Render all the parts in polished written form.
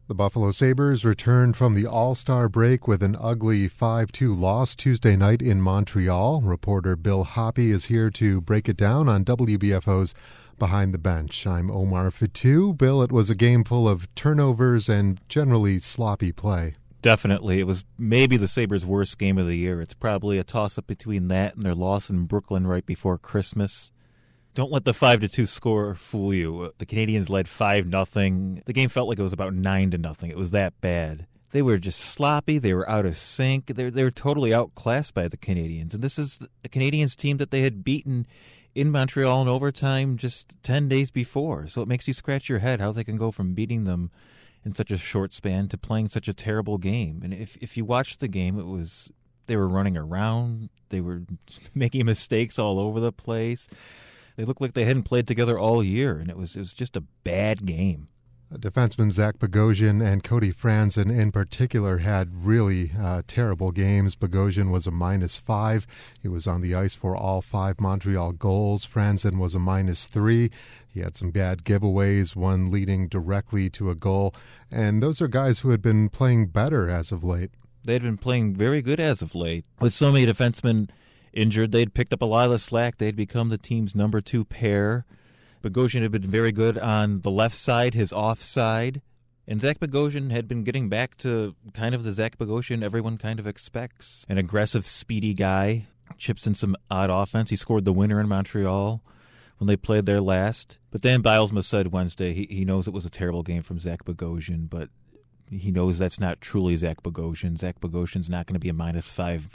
The Buffalo Sabres returned from the All-Star break with an ugly 5-2 loss Tuesday night in Montreal. Reporter Bill Hoppe is here to break it down on WBFO's Behind the Bench. I'm Omar Fatou. Bill, it was a game full of turnovers and generally sloppy play. Definitely. It was maybe the Sabres' worst game of the year. It's probably a toss-up between that and their loss in Brooklyn right before Christmas. Don't let the 5-2 score fool you. The Canadiens led 5-0. The game felt like it was about 9-0. It was that bad. They were just sloppy. They were out of sync. They were totally outclassed by the Canadiens. And this is a Canadiens team that they had beaten in Montreal in overtime just 10 days before. So it makes you scratch your head how they can go from beating them in such a short span to playing such a terrible game. And if you watch the game, they were running around. They were making mistakes all over the place. They looked like they hadn't played together all year, and it was just a bad game. Defenseman Zach Bogosian and Cody Franzen in particular had really terrible games. Bogosian was a -5. He was on the ice for all 5 Montreal goals. Franzen was a -3. He had some bad giveaways, one leading directly to a goal. And those are guys who had been playing better as of late. They had been playing very good as of late. With so many defensemen injured, they'd picked up a lot of the slack. They'd become the team's number 2 pair. Bogosian had been very good on the left side, his offside. And Zach Bogosian had been getting back to kind of the Zach Bogosian everyone kind of expects. An aggressive, speedy guy, chips in some odd offense. He scored the winner in Montreal when they played there last. But Dan Bylsma said Wednesday he knows it was a terrible game from Zach Bogosian, but he knows that's not truly Zach Bogosian. Zach Bogosian's not going to be a -5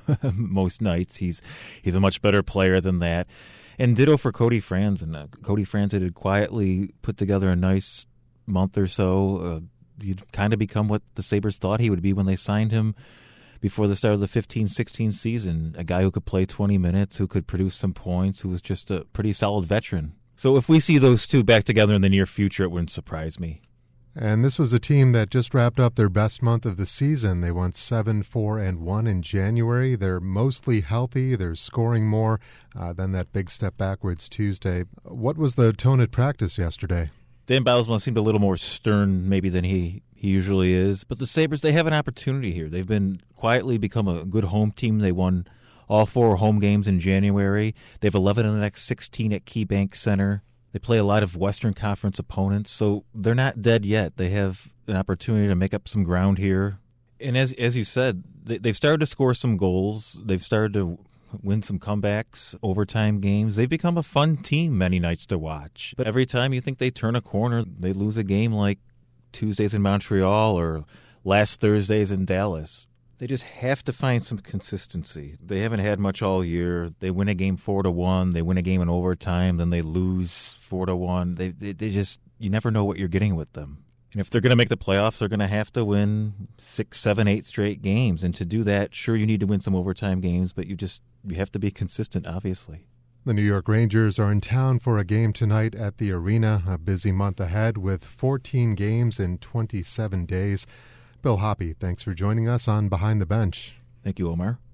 most nights. He's a much better player than that. And ditto for Cody Franzen. Cody Franzen had quietly put together a nice month or so. He'd kind of become what the Sabres thought he would be when they signed him before the start of the 15-16 season. A guy who could play 20 minutes, who could produce some points, who was just a pretty solid veteran. So if we see those two back together in the near future, it wouldn't surprise me. And this was a team that just wrapped up their best month of the season. They went 7-4-1 in January. They're mostly healthy. They're scoring more than that big step backwards Tuesday. What was the tone at practice yesterday? Dan Bylsma seemed a little more stern maybe than he usually is. But the Sabres, they have an opportunity here. They've been quietly become a good home team. They won all 4 home games in January. They have 11 in the next 16 at KeyBank Center. They play a lot of Western Conference opponents, so they're not dead yet. They have an opportunity to make up some ground here. And as you said, they've started to score some goals. They've started to win some comebacks, overtime games. They've become a fun team many nights to watch. But every time you think they turn a corner, they lose a game like Tuesdays in Montreal or last Thursdays in Dallas. They just have to find some consistency. They haven't had much all year. They win a game 4-1. They win a game in overtime. Then they lose 4-1. They just, you never know what you're getting with them. And if they're going to make the playoffs, they're going to have to win 6, 7, 8 straight games. And to do that, sure, you need to win some overtime games, but you have to be consistent, obviously. The New York Rangers are in town for a game tonight at the arena. A busy month ahead with 14 games in 27 days. Bill Hoppe, thanks for joining us on Behind the Bench. Thank you, Omar.